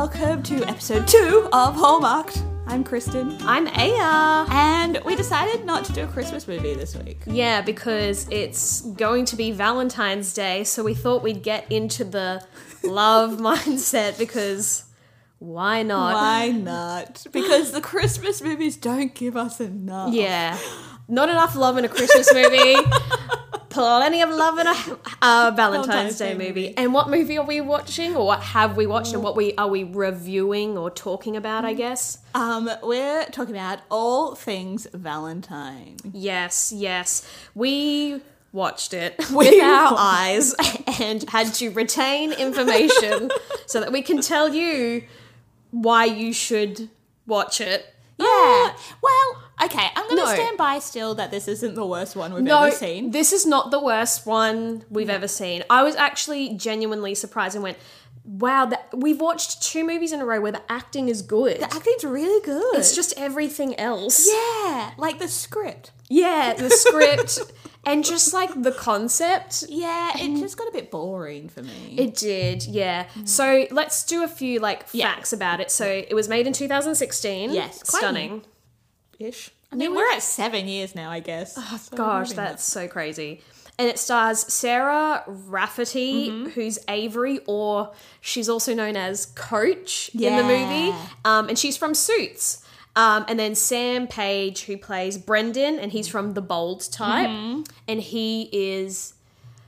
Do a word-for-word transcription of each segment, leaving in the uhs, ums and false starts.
welcome to episode two of Hallmarked. I'm Kristen. I'm Aya. And we decided not to do a Christmas movie this week. Yeah, because it's going to be Valentine's Day, so we thought we'd get into the love mindset because why not? Why not? Because the Christmas movies don't give us enough. Yeah. Not enough love in a Christmas movie. Plenty of love in a uh, Valentine's, Valentine's Day, Day movie. movie. And what movie are we watching, or what have we watched, and what we are we reviewing or talking about? I guess. Um, we're talking about all things Valentine. Yes, yes, we watched it We with our watched. eyes and had to retain information so that we can tell you why you should watch it. Yeah. Uh, well, okay, I'm going to no. stand by still that this isn't the worst one we've No, ever seen. this is not the worst one we've ever seen. I was actually genuinely surprised and went, wow, that, we've watched two movies in a row where the acting is good. The acting's really good. It's just everything else. Yeah, like the script. Yeah, the script and just like the concept. Yeah, it just got a bit boring for me. It did, yeah. So let's do a few like Yeah. facts about it. So it was made in two thousand sixteen. Yes, quite Stunning. Ish. I mean, we're at seven years now, I guess. Oh, Gosh, that's so crazy. And it stars Sarah Rafferty, Mm-hmm. who's Avery, or she's also known as Coach in the Yeah. movie. Um, and she's from Suits. Um, and then Sam Page, who plays Brendan, and he's from the Bold type. Mm-hmm. And he is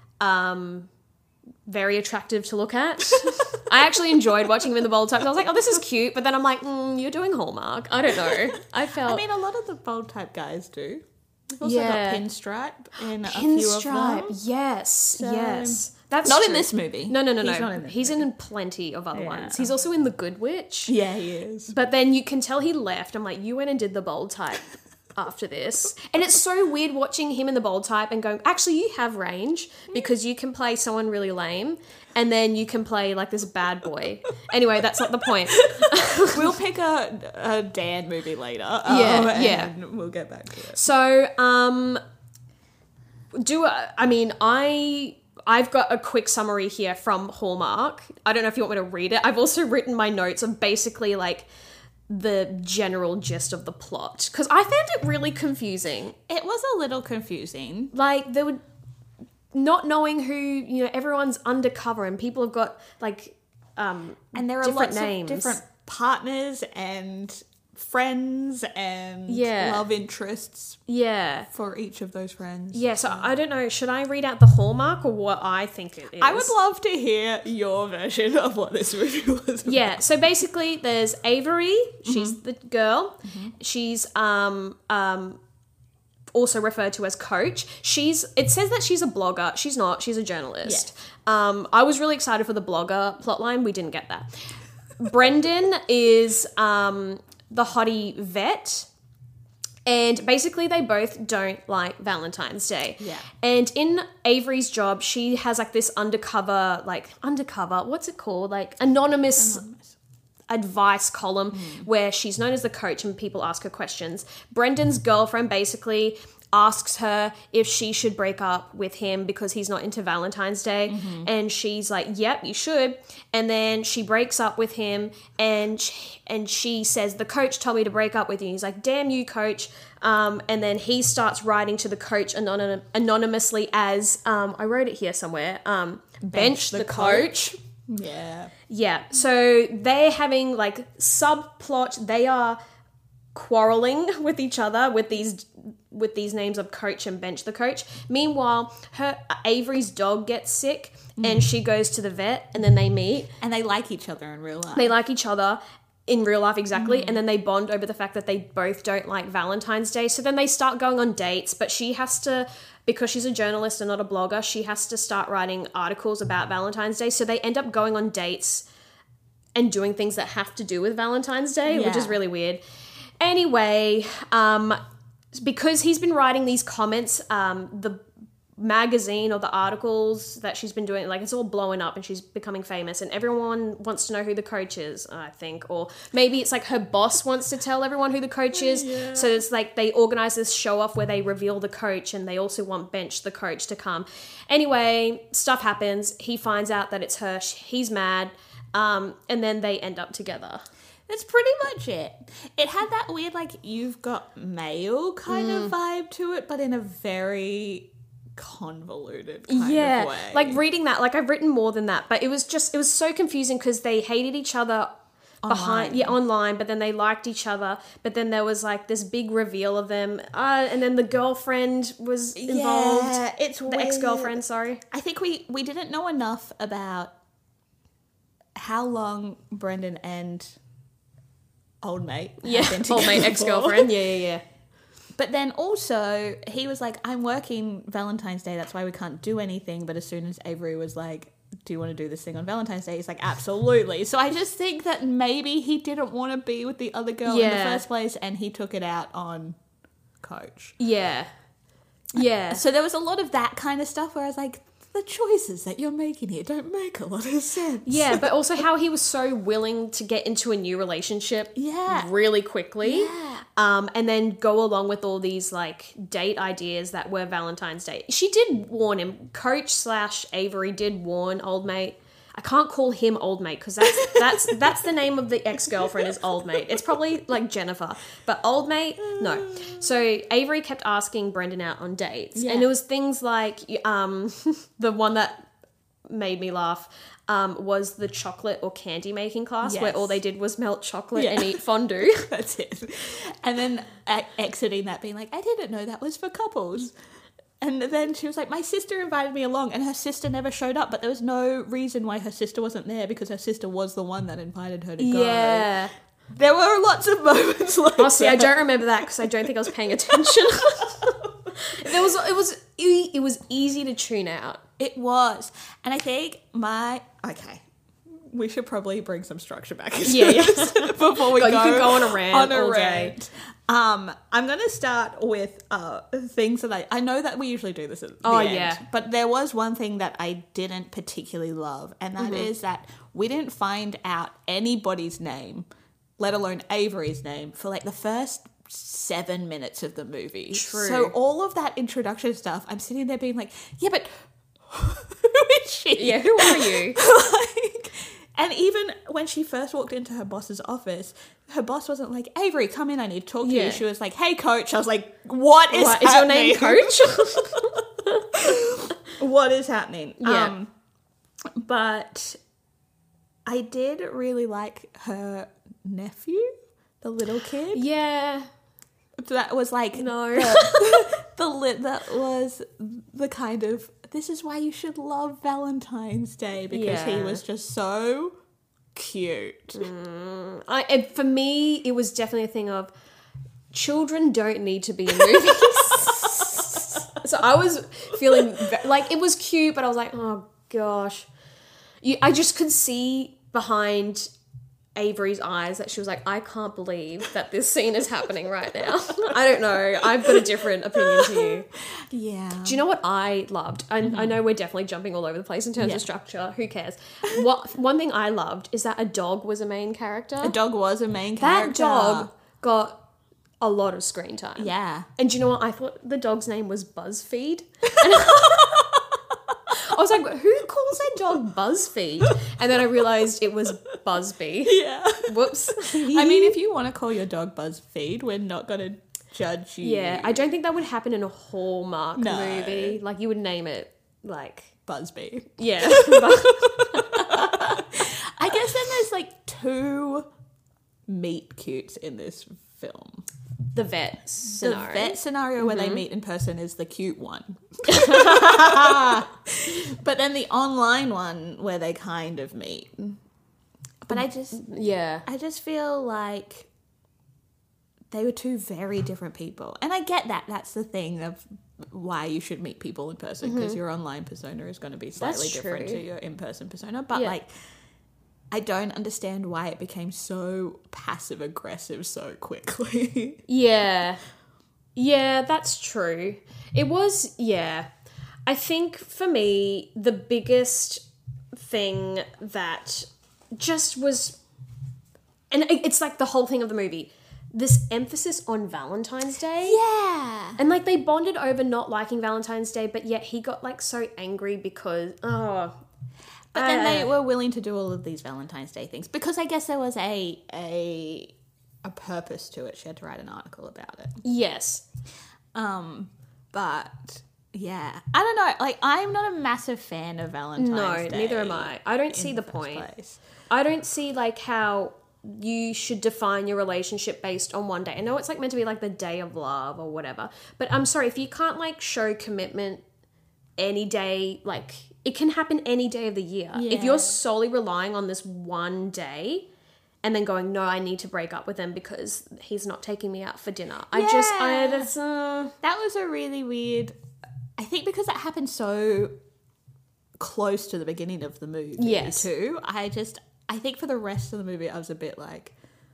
um, very attractive to look at. I actually enjoyed watching him in the Bold type. I was like, oh, this is cute. But then I'm like, mm, you're doing Hallmark. I don't know. I felt... I mean, a lot of the bold type guys do. We've also Yeah. got Pinstripe in a few of Pinstripe, them. yes, yes. That's Not in true. this movie. No, no, no, He's no. not in this He's in plenty of other Yeah. ones. He's also in The Good Witch. Yeah, he is. But then you can tell he left. I'm like, you went and did the Bold type after this. And it's so weird watching him in the Bold type and going, actually, you have range because you can play someone really lame and then you can play like this bad boy. Anyway, that's not the point. We'll pick a, a Dan movie later. Yeah, um, yeah. And we'll get back to it. So, um, do I, I mean, I... I've got a quick summary here from Hallmark. I don't know if you want me to read it. I've also written my notes of basically like the general gist of the plot because I found it really confusing. It was a little confusing. Like there would not knowing who, you know, everyone's undercover and people have got like um And there are different lots names. of different partners and friends and Yeah. love interests Yeah. for each of those friends. Yeah, so I don't know, should I read out the Hallmark or what I think it is? I would love to hear your version of what this movie was about. Yeah, so basically there's Avery, she's the girl. She's um um also referred to as Coach. She's it says that she's a blogger. She's not, she's a journalist. Um I was really excited for the blogger plotline. We didn't get that. Brendan is um the hottie vet. And basically they both don't like Valentine's Day. Yeah. And in Avery's job, she has like this undercover, like undercover, what's it called? Like anonymous, Anonymous. advice column where she's known as the coach and people ask her questions. Brendan's girlfriend basically asks her if she should break up with him because he's not into Valentine's Day. And she's like, yep, you should. And then she breaks up with him and she, and she says, the coach told me to break up with you. He's like, damn you, coach. Um, and then he starts writing to the coach anonym- anonymously as, um, I wrote it here somewhere, um, bench, the, the coach. Yeah. Yeah, so they're having like subplot. They are quarreling with each other with these with these names of coach and bench the coach. Meanwhile, her Avery's dog gets sick and she goes to the vet and then they meet. And they like each other in real life. They like each other in real life exactly, and then they bond over the fact that they both don't like Valentine's Day. So then they start going on dates, but she has to, because she's a journalist and not a blogger, she has to start writing articles about Valentine's Day. So they end up going on dates and doing things that have to do with Valentine's Day, which is Yeah. really weird. Anyway, um, because he's been writing these comments, um, the magazine or the articles that she's been doing, like, it's all blowing up and she's becoming famous and everyone wants to know who the coach is, I think. Or maybe it's like her boss wants to tell everyone who the coach is. Yeah. So it's like they organize this show off where they reveal the coach and they also want Bench the coach to come. Anyway, stuff happens. He finds out that it's her. He's mad. Um, and then they end up together. That's pretty much it. It had that weird, like, you've got mail kind Mm. of vibe to it, but in a very convoluted kind Yeah, of way. like reading that, like I've written more than that, but it was just, it was so confusing because they hated each other behind, Online. yeah, online, but then they liked each other, but then there was like this big reveal of them, uh, and then the girlfriend was involved. Yeah, it's The weird. ex-girlfriend, sorry. I think we, we didn't know enough about how long Brendan and old mate had Yeah, been old mate, together ex-girlfriend. for. Yeah, yeah, yeah. But then also, he was like, I'm working Valentine's Day, that's why we can't do anything. But as soon as Avery was like, do you want to do this thing on Valentine's Day? He's like, absolutely. So I just think that maybe he didn't want to be with the other girl in the Yeah. first place, and he took it out on Coach. Yeah. Yeah. So there was a lot of that kind of stuff where I was like, the choices that you're making here don't make a lot of sense. Yeah, but also how he was so willing to get into a new relationship Yeah. really quickly. Yeah. Um, and then go along with all these like date ideas that were Valentine's Day. She did warn him. Coach slash Avery did warn old mate. I can't call him old mate because that's that's that's the name of the ex-girlfriend is old mate. It's probably like Jennifer, but old mate, no. So Avery kept asking Brendan out on dates, Yeah. and it was things like um, the one that made me laugh um, was the chocolate or candy making class where Yes. all they did was melt chocolate Yeah. and eat fondue. That's it. And then e- exiting that being like, I didn't know that was for couples. And then she was like, my sister invited me along, and her sister never showed up, but there was no reason why her sister wasn't there because her sister was the one that invited her to go. Yeah. There were lots of moments like Oh, see, I that. don't remember that because I don't think I was paying attention. There was, it was, e- it was easy to tune out. It was. And I think my... Okay. We should probably bring some structure back into Yeah, yeah. this before we God, go you can go on a rant on a all day. rant. Um, I'm going to start with uh, things that I... I know that we usually do this at the Oh, end, yeah. but there was one thing that I didn't particularly love, and that Mm-hmm. is that we didn't find out anybody's name, let alone Avery's name, for like the first seven minutes of the movie. True. So all of that introduction stuff, I'm sitting there being like, yeah, but who is she? Yeah, who are you? Like, and even when she first walked into her boss's office, her boss wasn't like, Avery, come in, I need to talk to Yeah. you. She was like, hey, coach. I was like, what is What, is your name happening? Coach? What is happening? Yeah. Um, but I did really like her nephew, the little kid. Yeah. That was like No. the, the lit that was the kind of, this is why you should love Valentine's Day, because he Yeah. was just so cute. I, and for me, it was definitely a thing of children don't need to be in movies. So I was feeling ve- like it was cute, but I was like, oh gosh. You, I just could see behind Avery's eyes that she was like, I can't believe that this scene is happening right now. I don't know. I've got a different opinion to you. Yeah. Do you know what I loved? I, I know we're definitely jumping all over the place in terms Yeah. of structure. Who cares? What one thing I loved is that a dog was a main character. A dog was a main That character. dog got a lot of screen time. Yeah. And do you know what? I thought the dog's name was BuzzFeed. And I was like, who calls their dog BuzzFeed? And then I realised it was Buzzbee. Yeah. Whoops. I mean, if you want to call your dog BuzzFeed, we're not going to judge you. Yeah, I don't think that would happen in a Hallmark No. movie. Like, you would name it, like... Buzzbee. Yeah. I guess then there's like two meet cutes in this film. The vet The scenario. vet scenario where they meet in person is the cute one. But then the online one where they kind of meet. But I just Yeah. I just feel like they were two very different people. And I get that. That's the thing of why you should meet people in person, because your online persona is going to be slightly That's different true. to your in-person persona. But Yeah. like, I don't understand why it became so passive aggressive so quickly. Yeah. Yeah, that's true. It was, yeah. I think for me, the biggest thing that just was, and it- it's like the whole thing of the movie, this emphasis on Valentine's Day. Yeah. And like they bonded over not liking Valentine's Day, but yet he got like so angry because, oh, But then they Uh, were willing to do all of these Valentine's Day things because I guess there was a a a purpose to it. She had to write an article about it. Yes. Um, but yeah, I don't know. Like, I'm not a massive fan of Valentine's No, Day. neither am I. I don't see in the first point. place. I don't see like how you should define your relationship based on one day. I know it's like meant to be like the day of love or whatever, but I'm sorry if you can't like show commitment any day, like it can happen any day of the year. If Yeah. you're solely relying on this one day and then going, no, I need to break up with him because he's not taking me out for dinner. I just, I, Yeah. that's, uh, That was a really weird. I think because it happened so close to the beginning of the movie, Yes. too. I just, I think for the rest of the movie, I was a bit like,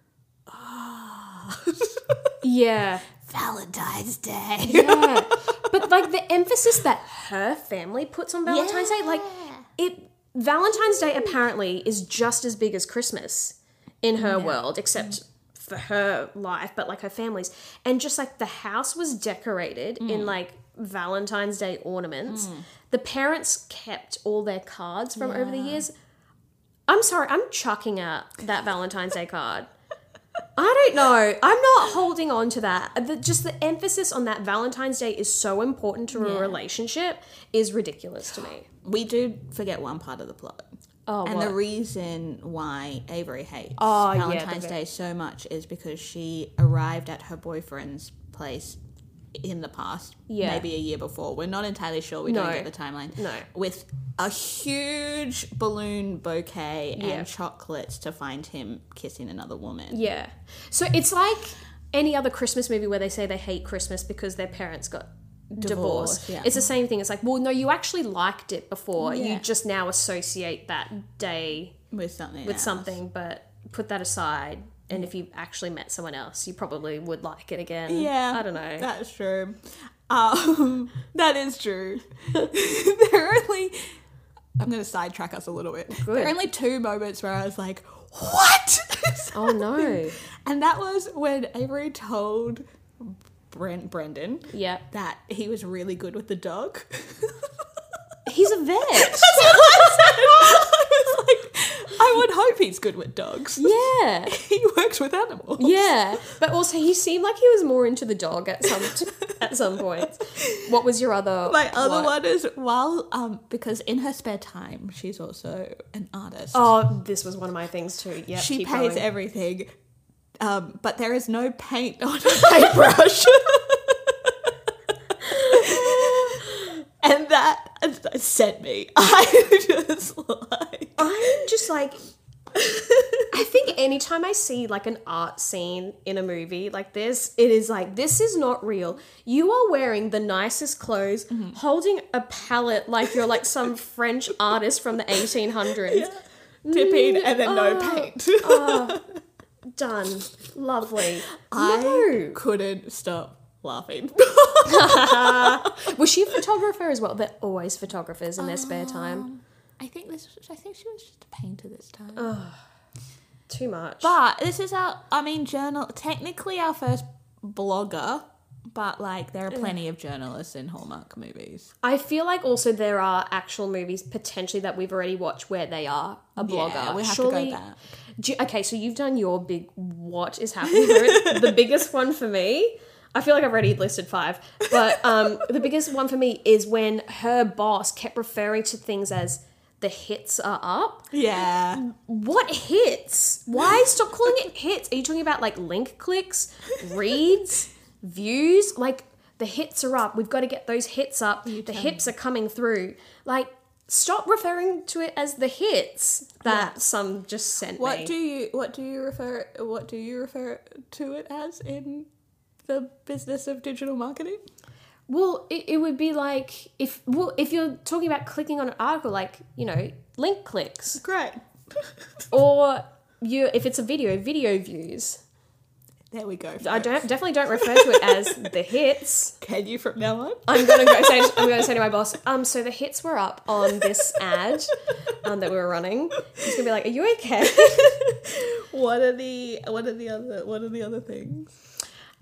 yeah. Valentine's Day. Yeah. But like the emphasis that her family puts on Valentine's Day, like it Valentine's Day apparently is just as big as Christmas in her world, except for her life, but like her family's. And just like the house was decorated in like Valentine's Day ornaments. The parents kept all their cards from over the years. I'm sorry, I'm chucking out that Valentine's Day card. I don't know. I'm not holding on to that. The, just the emphasis on that Valentine's Day is so important to a Yeah. relationship is ridiculous to me. We do forget one part of the plot. Oh, And what? the reason why Avery hates Oh, yeah, Valentine's the- Day so much is because she arrived at her boyfriend's place in the past, Yeah. maybe a year before. We're not entirely sure. We No. don't get the timeline. No. With a huge balloon bouquet Yeah. and chocolates to find him kissing another woman. Yeah. So it's like any other Christmas movie where they say they hate Christmas because their parents got divorced. Divorced, yeah. It's the same thing. It's like, well, no, you actually liked it before. Yeah. You just now associate that day With something with else. something, but put that aside. And if you actually met someone else, you probably would like it again. Yeah. I don't know. That's true. Um, that is true. there are only... I'm going to sidetrack us a little bit. Good. There are only two moments where I was like, what? Oh, no. And that was when Avery told Brent, Brendan Yeah. that he was really good with the dog. He's a vet. I was like, I would hope he's good with dogs. Yeah. He works with animals. Yeah. But also he seemed like he was more into the dog at some at some points. What was your other My other what? one is, while, um, because in her spare time, she's also an artist. Oh, this was one of my things too. Yeah. she keep pays going. everything, um, but there is no paint on her paintbrush. And that sent me. I just like... I'm just like I think anytime I see like an art scene in a movie like this, it is like, this is not real. You are wearing the nicest clothes, Mm-hmm. holding a palette like you're like some French artist from the eighteen hundreds. Tipping and then no Oh. paint. Oh, done. Lovely. I No. couldn't stop laughing. Was she a photographer as well? They're always photographers in their spare time. I think this. I think she was just a painter this time. Too much. But this is our. I mean, journal. Technically, our first blogger. But like, there are plenty of journalists in Hallmark movies. I feel like also there are actual movies potentially that we've already watched where they are a blogger. Yeah, we have Surely, to go back. Do you- okay, so you've done your big what is happening here. The biggest one for me, I feel like I've already listed five, but um, the biggest one for me is when her boss kept referring to things as the hits are up. Yeah. What hits? Why stop calling it hits? Are you talking about like link clicks, reads, views? Like the hits are up. We've got to get those hits up. The hips are coming through. Like stop referring to it as the hits that some just sent What me. do you What do you refer What do you refer to it as in the business of digital marketing? Well, it, it would be like if well if you're talking about clicking on an article, like, you know, link clicks, Great. or you if it's a video, video views. There we go. I don't definitely don't refer to it as the hits. Can you from now on? I'm gonna go say I'm gonna say to my boss, um, so the hits were up on this ad um, that we were running. He's gonna be like, "Are you okay?" What are the What are the other What are the other things?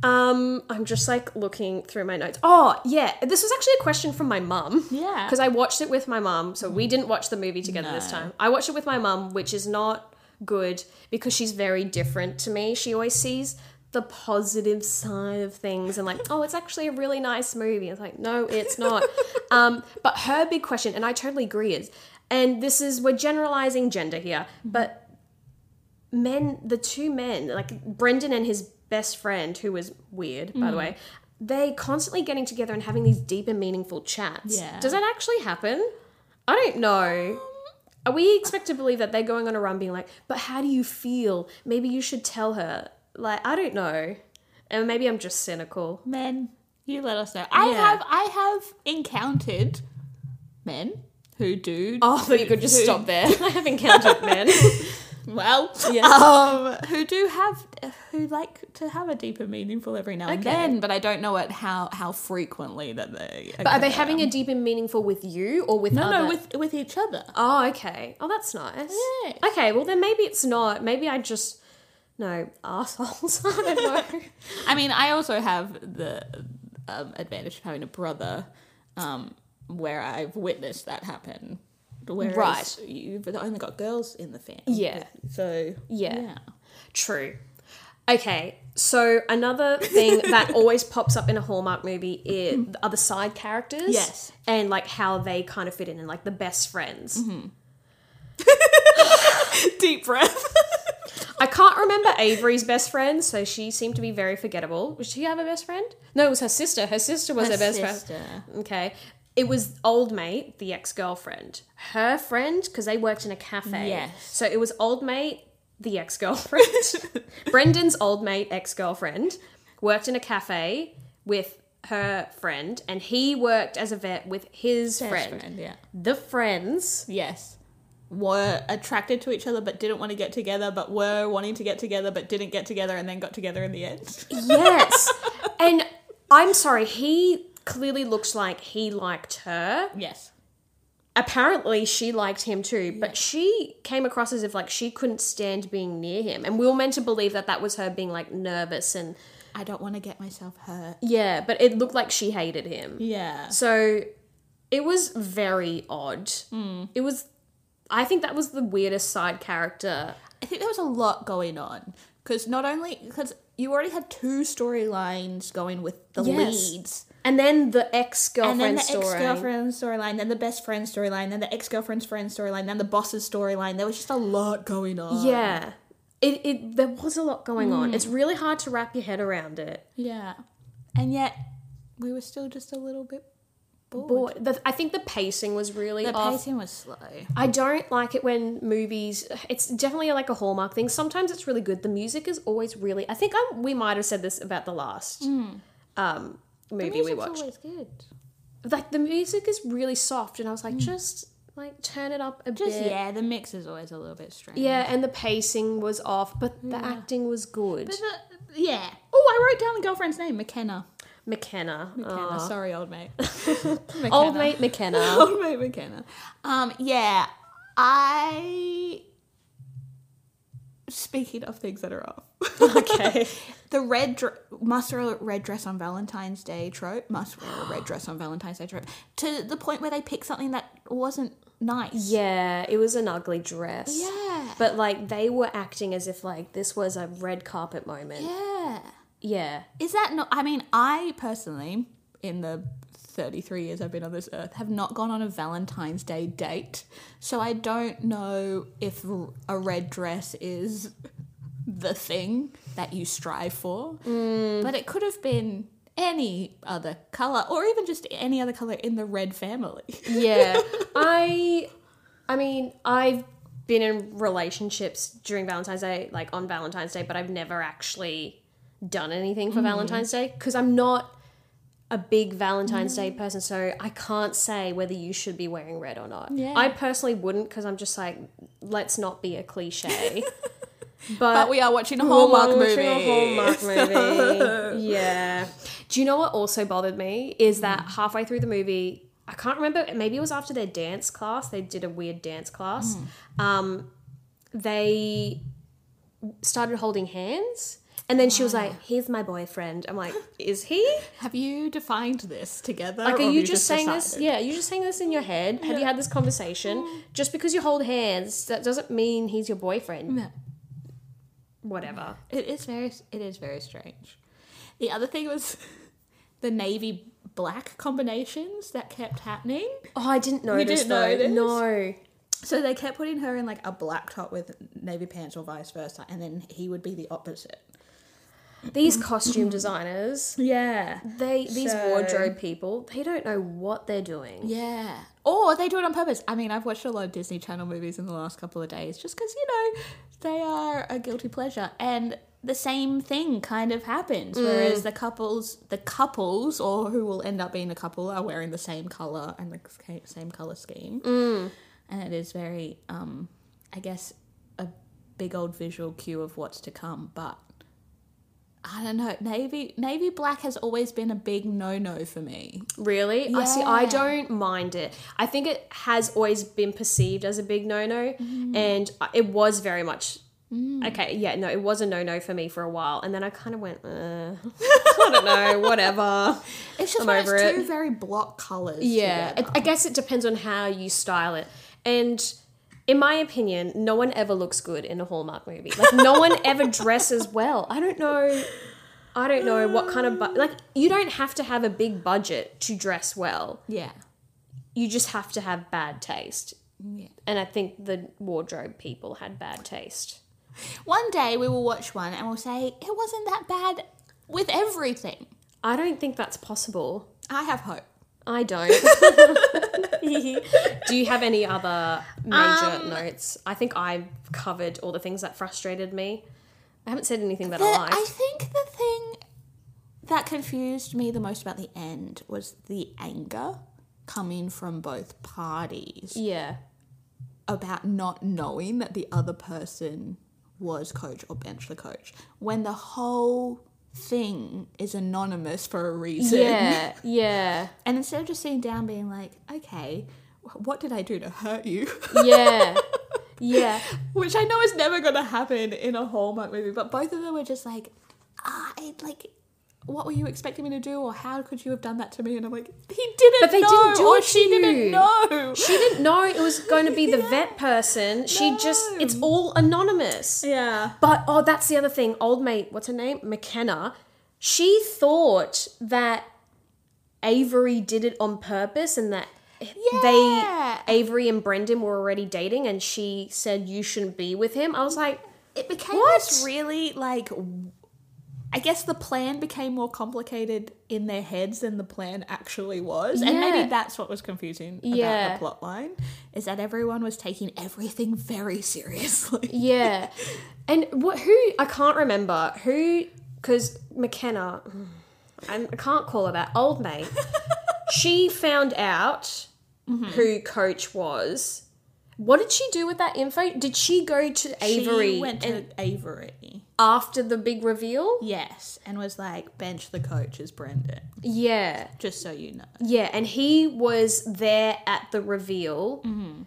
Um, I'm just like looking through my notes. Oh, yeah. This was actually a question from my mum. Yeah. Because I watched it with my mum. So we didn't watch the movie together this No. time. I watched it with my mum, which is not good because she's very different to me. She always sees the positive side of things and like, oh, it's actually a really nice movie. It's like, no, it's not. um, but her big question, and I totally agree, is, and this is, we're generalizing gender here, but men, the two men, like Brendan and his best friend, who was weird, by the way, they constantly getting together and having these deep and meaningful chats. Yeah. Does that actually happen? I don't know. Are we expect to believe that they're going on a run being like, but how do you feel? Maybe you should tell her. Like, I don't know. And maybe I'm just cynical. Men, you let us know. I Yeah. have I have encountered men who do. Oh, I thought you could just who- stop there. I have encountered men. Well, Yeah. um, who do have who like to have a deeper meaningful every now and Okay. then, but I don't know it how how frequently that they. But are they having a deep and meaningful with you or with no other? no with with each other? Oh, okay. Oh, that's nice. Yeah. Okay, well then maybe it's not. Maybe I just... No, assholes. I don't know. I mean, I also have the um, advantage of having a brother, um, where I've witnessed that happen. Whereas Right. you've only got girls in the family. Yeah. So Yeah. yeah. True. Okay, so another thing that always pops up in a Hallmark movie is are the side characters. Yes. And like how they kind of fit in and like the best friends. Deep breath. I can't remember Avery's best friend, so she seemed to be very forgettable. Did she have a best friend? No, it was her sister. Her sister was her, best sister. friend. Okay. It was old mate, the ex-girlfriend. Her friend, because they worked in a cafe. Yes. So it was old mate, the ex-girlfriend. Brendan's old mate, ex-girlfriend, worked in a cafe with her friend, and he worked as a vet with his Best friend. friend, yeah. The friends... Yes. Were attracted to each other but didn't want to get together, but were wanting to get together but didn't get together and then got together in the end. Yes. And I'm sorry, he clearly looks like he liked her. Yes. Apparently she liked him too, but she came across as if like she couldn't stand being near him. And we were meant to believe that that was her being like nervous and I don't want to get myself hurt. yeah, but it looked like she hated him. Yeah. So it was very odd. Hmm. It was, I think that was the weirdest side character. I think there was a lot going on because not only because you already had two storylines going with the Yes. leads, And then the and ex-girlfriend then the story. ex-girlfriend storyline, then the best friend storyline, then the ex-girlfriend's friend storyline, then the boss's storyline. There was just a lot going on. Yeah. It, it there was a lot going on. It's really hard to wrap your head around it. Yeah. And yet we were still just a little bit bored. Boy, the, I think the pacing was really The off. pacing was slow. I don't like it when movies. It's definitely like a Hallmark thing. Sometimes it's really good. The music is always really. I think I, we might have said this about the last um, movie The we music's watched. always good. Like the music is really soft, and I was like, just like turn it up a Just bit. yeah, the mix is always a little bit strange. Yeah, and the pacing was off, but the Yeah. acting was good. But the, yeah. Oh, I wrote down the girlfriend's name, McKenna. McKenna, McKenna. Aw. Sorry, old mate. Old mate McKenna. Old mate McKenna. Um, yeah, I. Speaking of things that are off, Okay. the red dr- must wear a red dress on Valentine's Day trope. Must wear a red dress on Valentine's Day trope. To the point where they picked something that wasn't nice. Yeah, it was an ugly dress. Yeah. But like they were acting as if like this was a red carpet moment. Yeah. Yeah. Is that not? I mean, I personally, in the thirty-three years I've been on this earth, have not gone on a Valentine's Day date. So I don't know if r- a red dress is the thing that you strive for. But it could have been any other colour or even just any other colour in the red family. Yeah. I I mean, I've been in relationships during Valentine's Day, like on Valentine's Day, but I've never actually done anything for Valentine's Day because I'm not a big Valentine's Day person, so I can't say whether you should be wearing red or not. Yeah. I personally wouldn't because I'm just like, let's not be a cliche. But, But we are watching a we're Hallmark movie. watching a Hallmark movie. Yeah. Do you know what also bothered me is that halfway through the movie, I can't remember, maybe it was after their dance class, they did a weird dance class. Um, they started holding hands. And then she was like, he's my boyfriend. I'm like, is he? Have you defined this together? Like, or are have you just saying decided? this? Yeah, are you just saying this in your head? Have you had this conversation? Just because you hold hands, that doesn't mean he's your boyfriend. No. Whatever. It is very, it is very strange. The other thing was the navy black combinations that kept happening. Oh, I didn't know You this didn't though. know this? No. So they kept putting her in like a black top with navy pants or vice versa, and then he would be the opposite. These costume designers, Yeah. they these So- wardrobe people, they don't know what they're doing. Yeah. Or they do it on purpose. I mean, I've watched a lot of Disney Channel movies in the last couple of days just because, you know, they are a guilty pleasure. And the same thing kind of happens. Whereas the couples, the couples, or who will end up being a couple, are wearing the same colour and the sca- same colour scheme. Mm. And it is very, um, I guess, a big old visual cue of what's to come. But I don't know. Navy navy black has always been a big no-no for me. Really? I see. I Yeah. don't mind it. I think it has always been perceived as a big no-no, and it was very much. Okay, yeah, no, it was a no-no for me for a while, and then I kind of went, uh, I don't know, whatever. It's just I'm when over it's it. two very block colours. Yeah, together. I, I guess it depends on how you style it. And in my opinion, no one ever looks good in a Hallmark movie. Like, no one ever dresses well. I don't know. I don't know what kind of... Bu- like, you don't have to have a big budget to dress well. Yeah. You just have to have bad taste. Yeah. And I think the wardrobe people had bad taste. One day we will watch one and we'll say, it wasn't that bad with everything. I don't think that's possible. I have hope. I don't. Do you have any other major Um, notes? I think I've covered all the things that frustrated me. I haven't said anything that The- I liked. I think the thing that confused me the most about the end was the anger coming from both parties Yeah. about not knowing that the other person was coach or bench the coach when the whole thing is anonymous for a reason. Yeah. Yeah. And instead of just sitting down being like, okay, what did I do to hurt you? Yeah. Yeah. Which I know is never going to happen in a Hallmark movie, but both of them were just like, ah, I, like, what were you expecting me to do, or how could you have done that to me? And I'm like, he didn't But they know, didn't do or it she to you. didn't know. She didn't know it was going to be the vet person. She just, No. it's all anonymous. Yeah. But, oh, that's the other thing. Old mate, what's her name? McKenna. She thought that Avery did it on purpose and that Yeah. they, Avery and Brendan were already dating and she said you shouldn't be with him. I was like, It became What? this really, like, w- I guess the plan became more complicated in their heads than the plan actually was. And Yeah. maybe that's what was confusing about Yeah. the plot line, is that everyone was taking everything very seriously. yeah. And what, who, I can't remember who, because McKenna, I I can't call her that, old mate, she found out who Coach was. What did she do with that info? Did she go to Avery She went to and Avery. after the big reveal? Yes, and was like, bench the coach is Brendan, Yeah. just so you know. Yeah, and he was there at the reveal,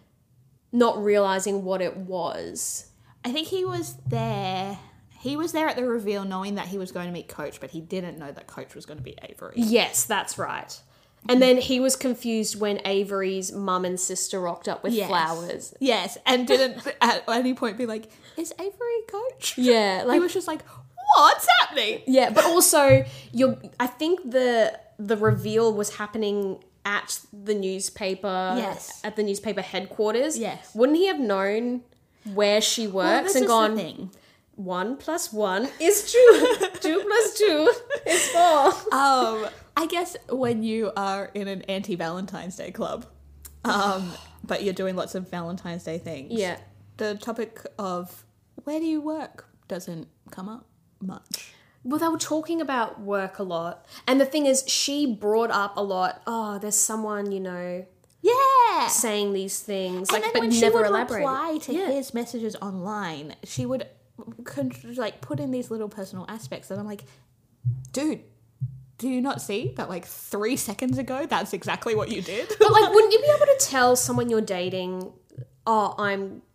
not realizing what it was. I think he was there. He was there at the reveal knowing that he was going to meet Coach, but he didn't know that Coach was going to be Avery. Yes, that's right. And then he was confused when Avery's mum and sister rocked up with Yes. flowers. Yes, and didn't at any point be like, is Avery Coach? Yeah, He like was just like, what's happening? yeah, but also you're I think the the reveal was happening at the newspaper. Yes. At the newspaper headquarters. Yes. Wouldn't he have known where she Well, works this and is gone the thing. one plus one is two. two plus two is four. Um, I guess when you are in an anti-Valentine's Day club, um, but you're doing lots of Valentine's Day things, Yeah. the topic of where do you work doesn't come up much. Well, they were talking about work a lot. And the thing is, she brought up a lot, oh, there's someone, you know, Yeah. saying these things, And like, then but when she never would elaborate. reply to Yeah. his messages online, she would con- like put in these little personal aspects that I'm like, dude, do you not see that like three seconds ago that's exactly what you did? But, like, wouldn't you be able to tell someone you're dating, oh, I'm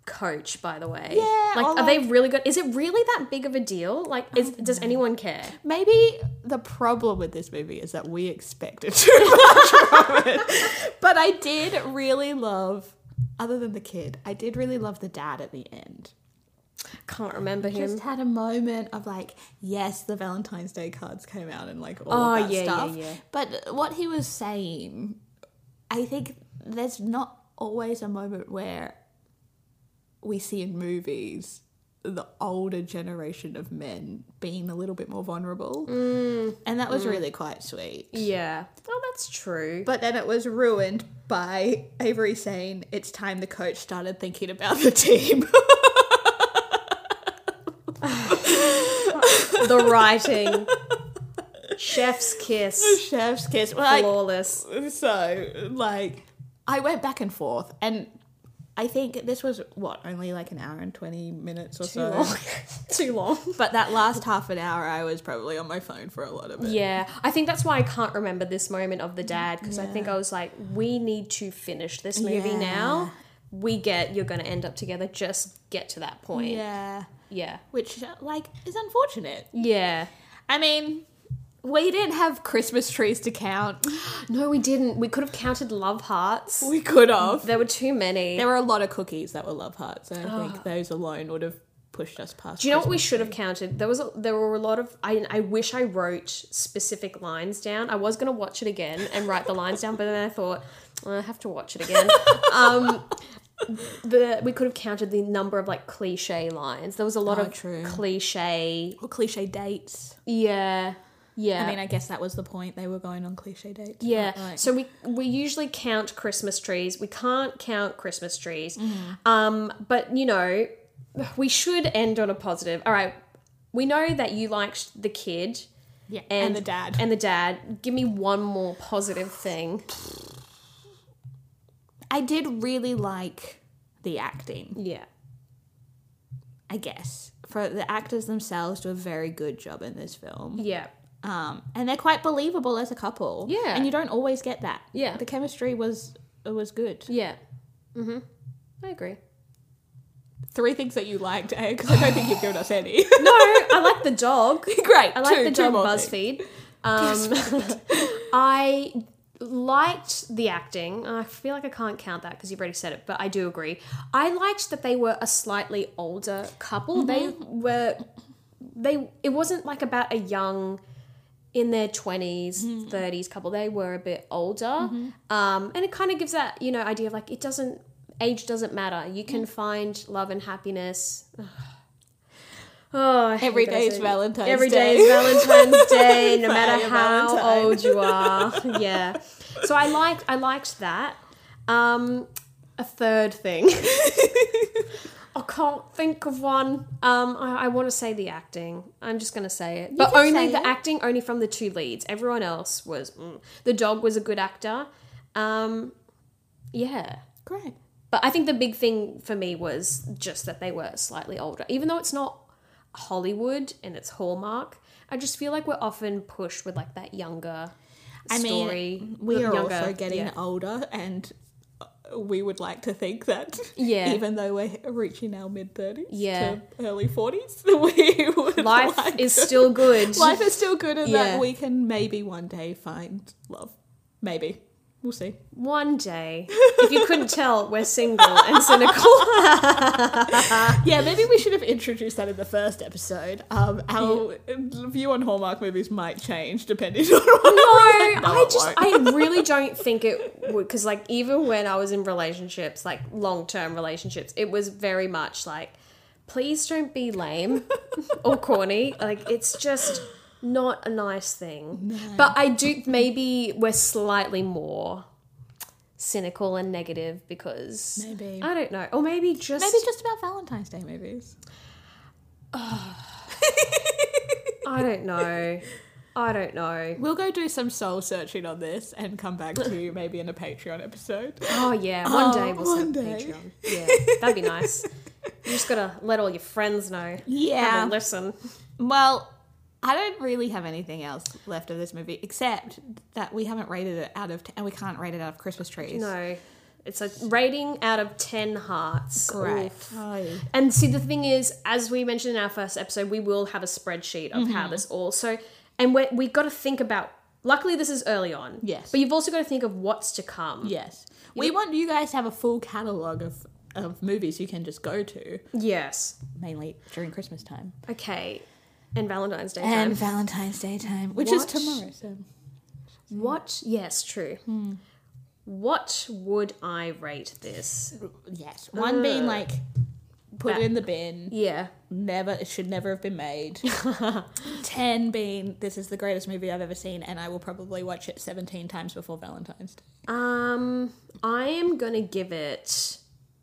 coach, by the way. Yeah, Like, or are they like- really good? Is it really that big of a deal? Like, is, does anyone care? Maybe the problem with this movie is that we expected too much from it. But I did really love, other than the kid, I did really love the dad at the end. Can't remember him. Just had a moment of like, yes, the Valentine's Day cards came out and like all Oh, of that yeah, yeah, stuff. yeah. But what he was saying, I think there's not always a moment where we see in movies the older generation of men being a little bit more vulnerable. Mm. And that was really quite sweet. Yeah. Oh, that's true. But then it was ruined by Avery saying it's time the coach started thinking about the team. The writing. Chef's kiss. Chef's kiss. Well, like, Flawless. so, like, I went back and forth, and I think this was, what, only like an hour and twenty minutes or Too so? long. Too long. But that last half an hour, I was probably on my phone for a lot of it. Yeah, I think that's why I can't remember this moment of the dad, because I think Yeah. I was like, we need to finish this movie Yeah. now. We get you're going to end up together. Just get to that point. Yeah. Yeah. Which, like, is unfortunate. Yeah. I mean, we didn't have Christmas trees to count. No, we didn't. We could have counted love hearts. We could have. There were too many. There were a lot of cookies that were love hearts, and I think those alone would have pushed us past. Do you know what we Christmas should have tree. counted? There was a, there were a lot of I I wish I wrote specific lines down. I was gonna watch it again and write the lines down, but then I thought "Oh, I have to watch it again. um, the we could have counted the number of like cliche lines. There was a lot Oh, of true. cliche. Or cliche dates. Yeah, yeah. I mean, I guess that was the point. They were going on cliche dates. Yeah, But, like, so we we usually count Christmas trees. We can't count Christmas trees. Mm-hmm. Um, but you know, we should end on a positive. All right, we know that you liked the kid yeah, and, and the dad. and the dad. Give me one more positive thing. I did really like the acting, Yeah, I guess. For the actors themselves do a very good job in this film. yeah, Um, and they're quite believable as a couple. Yeah. And you don't always get that. Yeah. The chemistry was it was good. yeah. Mm-hmm. I agree. Three things that you liked, eh? Because I don't think you've given us any. No, I like the dog. Great. I like two, the two dog more things. BuzzFeed. Um, I liked the acting. I feel like I can't count that because you've already said it, but I do agree. I liked that they were a slightly older couple. They were, they. It wasn't like about a young, in their twenties, thirties couple. They were a bit older, um, and it kind of gives that you know idea of like it doesn't age doesn't matter. You can find love and happiness. Oh, I hate Every those day is things. Valentine's Every Day. day is Valentine's Day, no For matter your how Valentine. old you are. Yeah. So I liked I liked that. Um, a third thing. I can't think of one. Um, I, I want to say the acting. I'm just going to say it, but can only say the it. acting, only from the two leads. Everyone else was. Mm. The dog was a good actor. Um, yeah. Great. But I think the big thing for me was just that they were slightly older. Even though it's not Hollywood and it's Hallmark, I just feel like we're often pushed with like that younger I story. mean, we are younger, also getting yeah. older, and we would like to think that, Yeah. even though we're reaching our mid thirties Yeah. to early forties, we would Life like is to- still good. life is still good, and Yeah. that we can maybe one day find love. Maybe. We'll see. One day. If you couldn't tell, we're single and cynical. Yeah, maybe we should have introduced that in the first episode. Um, our view on Hallmark movies might change depending on what. No, No, I it just, won't. I really don't think it would, because like even when I was in relationships, like long-term relationships, it was very much like, please don't be lame or corny. Like it's just not a nice thing. But I do, maybe we're slightly more cynical and negative because Maybe. I don't know, or maybe just Maybe just about Valentine's Day movies. I don't know. I don't know. We'll go do some soul searching on this and come back to you maybe in a Patreon episode. Oh yeah, one Oh, day we'll one set day. Patreon. Yeah, that'd be nice. You just gotta let all your friends know. Yeah. Have a listen. Well, I don't really have anything else left of this movie except that we haven't rated it out of, t- and we can't rate it out of Christmas trees. No. It's a rating out of ten hearts. Great. Oof. Oh. And see, the thing is, as we mentioned in our first episode, we will have a spreadsheet of Mm-hmm. how this all. So, and we we got to think about. Luckily, this is early on. Yes. But you've also got to think of what's to come. Yes. We want you guys to have a full catalogue of, of movies you can just go to, Yes. mainly during Christmas time. Okay. And Valentine's Day And time. Valentine's Day time, which What? is tomorrow. So. What? Yes, true. Hmm. What would I rate this? Yes. One being Ugh. like, put Ba- it in the bin. Yeah. Never, it should never have been made. ten being, this is the greatest movie I've ever seen, and I will probably watch it seventeen times before Valentine's Day. Um, I am gonna give it.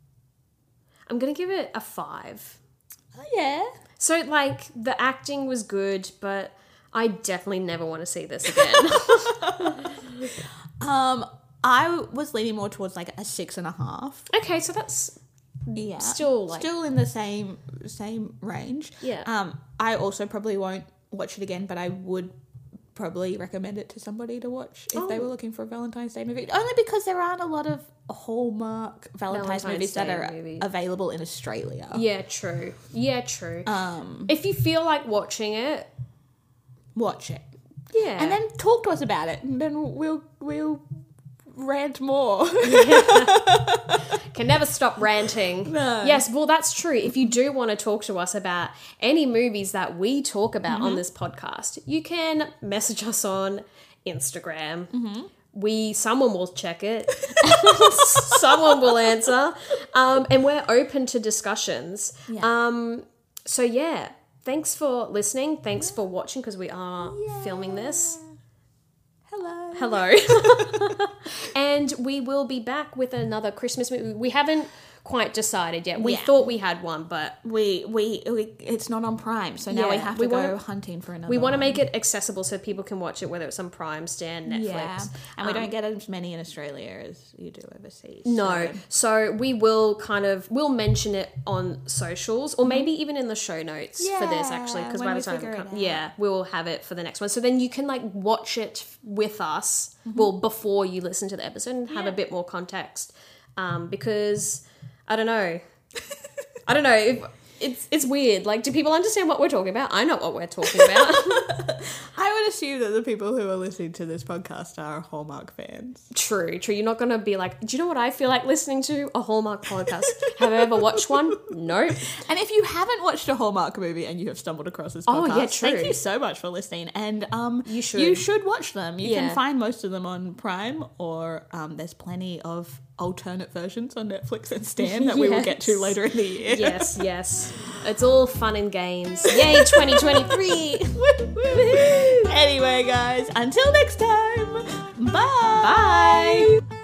I'm gonna give it a five. Oh, yeah. So, like, the acting was good, but I definitely never want to see this again. Um, I was leaning more towards like a six and a half. Okay, so that's Yeah. Still, like- still in the same same range. Yeah. Um, I also probably won't watch it again, but I would probably recommend it to somebody to watch if they Oh. were looking for a Valentine's Day movie. Only because there aren't a lot of Hallmark Valentine's, Valentine's movies that Day are movies. available in Australia. yeah, true. Yeah, true. Um, If you feel like watching it, watch it. yeah, And then talk to us about it, and then we'll we'll rant more. can never stop ranting. No. Yes, well, that's true. If you do want to talk to us about any movies that we talk about Mm-hmm. on this podcast, you can message us on Instagram. Mm-hmm. We someone will check it, someone will answer, um, and we're open to discussions. Yeah. Um, so yeah, thanks for listening. Thanks for watching because we are filming this. Hello. Hello. And we will be back with another Christmas movie. We haven't quite decided yet. We Yeah. thought we had one, but We, we we it's not on Prime, so now we Yeah, have to we go wanna- hunting for another. we want to one. make it accessible so people can watch it, whether it's on Prime, Stan, Netflix. Yeah, and we Um, don't get as many in Australia as you do overseas. No. so- So we will kind of, we'll mention it on socials or maybe even in the show notes for this actually. Because Yeah, by when the we time, figure it it come, out. yeah, we will have it for the next one. So then you can like watch it with us, Mm-hmm. well, before you listen to the episode and have Yeah. a bit more context. Um, because, I don't know. I don't know. If, it's it's weird. Like, do people understand what we're talking about? I know what we're talking about. I would assume that the people who are listening to this podcast are Hallmark fans. True, true. You're not going to be like, do you know what I feel like listening to? A Hallmark podcast. Have I ever watched one? No. And if you haven't watched a Hallmark movie and you have stumbled across this Oh, podcast, yeah, true. thank you so much for listening. And um, You should. you should watch them. You Yeah. can find most of them on Prime, or um, there's plenty of alternate versions on Netflix and Stan that we will get to Yes. later in the year. Yes, yes. It's all fun and games. Yay, twenty twenty-three. Anyway, guys, until next time, bye. Bye.